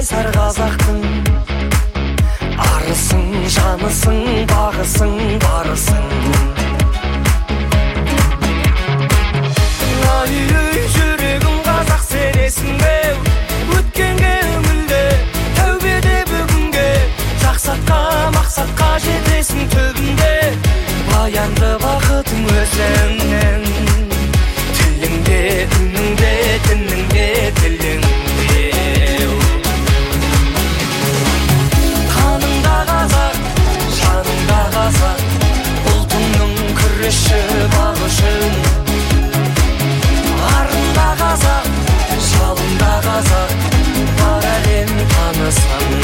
қайсар қазақтың арысың, жанысың, бағысың, барысың. Ай, жүрегім қазақ сенесің бе? Өткенге үңілде, тәубеде бүгінге, жақсатқа, мақсатқа жетесің түбінде. Баянды бақытың өзіңнен, тіліңде, үніңде, дініңде, тіліңде. Қаныңда қазақ, жаныңда қазақ, ұлтыңның күресші бағышын. Арында қазақ, жалында қазақ, бар әлем танысын.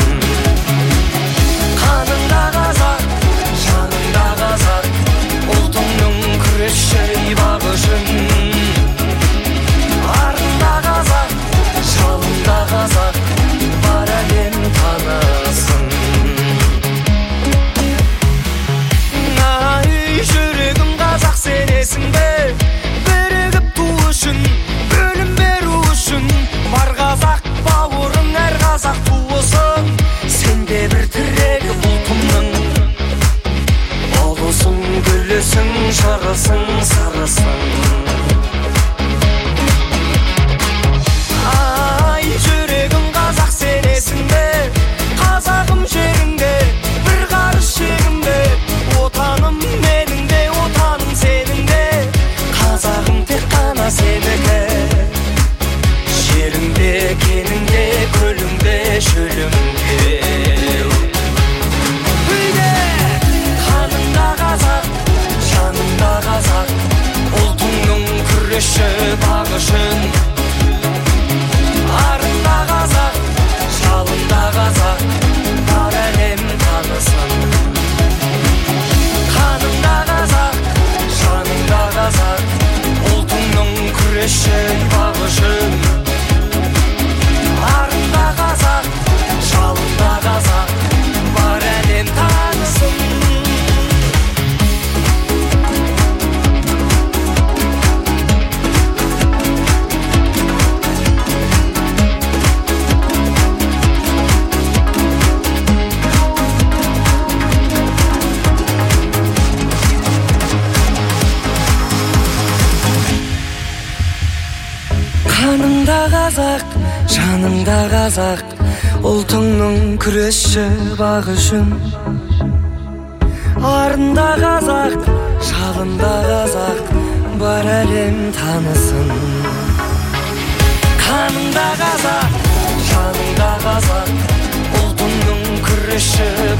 Қаныңда қазақ, жаныңда қазақ, ұлтыңның күресші бағышын. Арында қазақ, жалында қазақ, бар әлем танысын. Ай, жүрегім қазақ сенесің бе? Бірігіп ту үшін, бөлім беру үшін, бар қазақ бауырың, әр қазақ туысың. Сенде бір тірегі ұлтымның, ұлысың, гүлісің, жарысың, сарысың. Ай, жүрегім қазақ сенесің бе? Қазағым жеріңде, бір қарыс шегімде, отаным меніңде, отаным сеніңде. Қазағым тек қана сенікі, жеріңде, кеніңде, көліңде, шөліңде. Қаныңда қазақ, жаныңда қазақ, ұлтыңның күресші бағышын. Арында қазақ, жалында қазақ, бар әлем танысын. Қаныңда қазақ, жаныңда қазақ, ұлтыңның күресші бағышын. Арында қазақ, жалында қазақ, бар әлем танысын. Қаныңда қазақ, жаныңда қазақ, ұлтыңның күресші бағышын. Арында қазақ, жалында қазақ, бар әлем танысын. Қаныңда қазақ, жаныңда қазақ, ұлтыңның күресші